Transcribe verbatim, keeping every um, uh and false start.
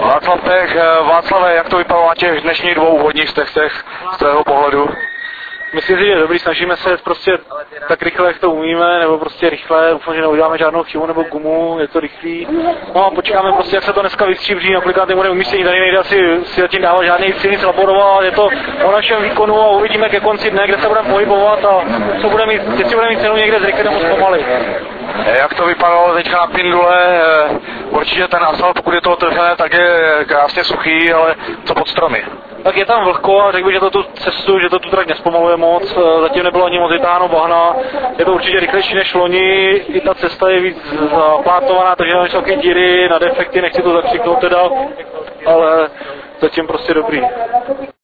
Václav Pech, Václave, jak to vypadalo na těch dnešních dvou úvodních testech z tvého pohledu? Myslím si, že je dobrý, snažíme se prostě tak rychle, jak to umíme, nebo prostě rychle, doufám, že neuděláme žádnou chybu nebo gumu, je to rychlý. No a počkáme prostě, jak se to dneska vystříbří, na kolikátém bude umístění, tady nejde asi si zatím dávat žádný silnic laborovat, je to o našem výkonu a uvidíme ke konci dne, kde se budeme pohybovat a co bude mít, jestli bude mít cenu někde zrychlit nebo zpomalit. Jak to vypadalo teďka na Pindule? Určitě ten asfalt, pokud je to otevřené, tak je krásně suchý, ale co pod stromy? Tak je tam vlhko a řekl bych, že to tu cestu, že to tu trať nespomaluje moc, zatím nebylo ani moc vytáhno bahna, je to určitě rychlejší než loni, i ta cesta je víc zaplátovaná, takže mám všechny díry na defekty, nechci to zakřiknout teda, ale zatím prostě dobrý.